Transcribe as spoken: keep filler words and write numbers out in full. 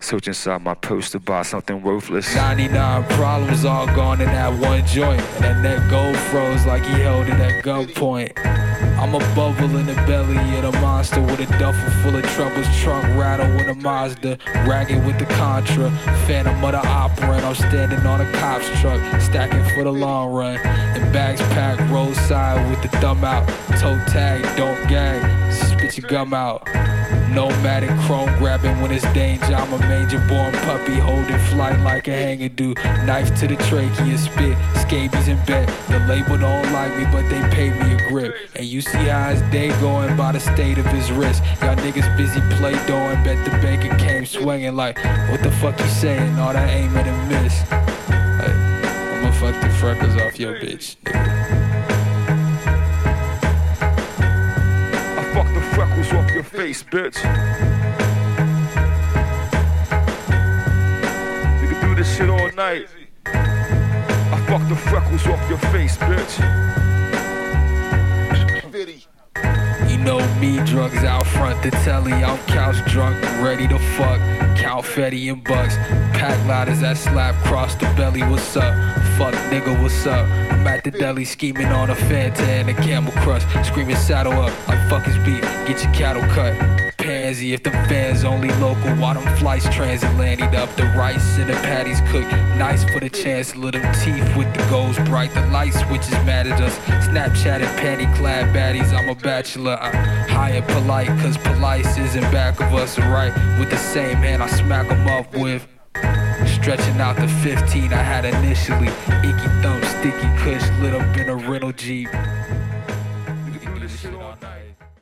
search inside my purse to buy something worthless. ninety-nine problems all gone in that one joint, and that neck gold froze like he held it at gunpoint. I'm a bubble in the belly of the monster with a duffel full of troubles, trunk rattle with a Mazda, ragged with the Contra, Phantom of the Opera, and I'm standing on a cop's truck, stacking for the long run, and bags packed roadside with the thumb out, toe tag, don't gag, spit your gum out. Nomadic chrome grabbing when it's danger. I'm a major born puppy holding flight like a hanger do. Knife to the trachea, spit, scabies in bed. The label don't like me, but they pay me a grip. And you see how his day going by the state of his wrist. Y'all niggas busy play doing, bet the bacon came swinging like, what the fuck you saying? All that aim at a miss. Hey, I'ma fuck the freckles off your bitch, nigga. Freckles off your face, bitch. You can do this shit all night. I fuck the freckles off your face, bitch. You know me, drugs out front the telly. I'm couch drunk, ready to fuck. Count Fetty and Bucks. Pack ladders that slap cross the belly. What's up? Fuck nigga, what's up? I'm at the deli scheming on a Fanta and a Camel Crush. Screaming saddle up like fuck his beat. Get your cattle cut. Pansy if the fans only local. While them flights transatlantic up. The rice and the patties cooked. Nice for the chancellor. Them teeth with the goals bright. The light switches mad at us. Snapchat and panty clad baddies. I'm a bachelor. I'm high and polite. Cause polite is in back of us. Right with the same hand I smack them up with. Stretching out the fifteen I had initially. Icky thumb, sticky kush lit up in a rental Jeep.